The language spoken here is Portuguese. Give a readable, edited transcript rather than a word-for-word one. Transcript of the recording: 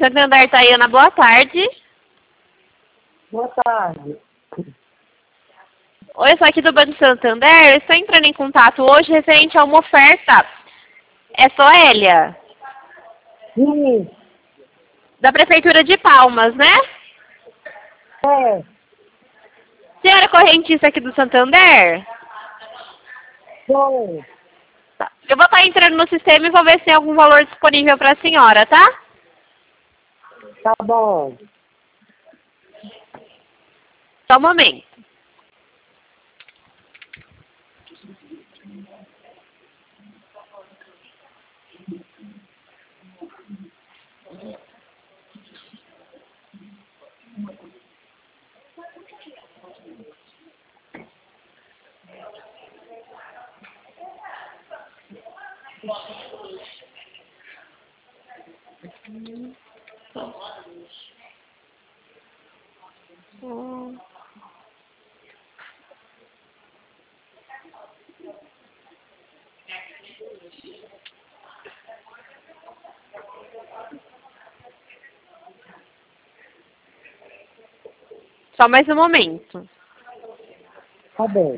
Santander, Tayana, boa tarde. Boa tarde. Oi, eu sou aqui do Banco Santander. Eu estou entrando em contato hoje referente a uma oferta. É só Hélia, Sim, da Prefeitura de Palmas, né? é, Senhora correntista aqui do Santander? sou. Tá. Eu vou estar entrando no sistema e vou ver se tem algum valor disponível para a senhora, tá? Tá bom. Só um momento. Só mais um momento. Tá bom.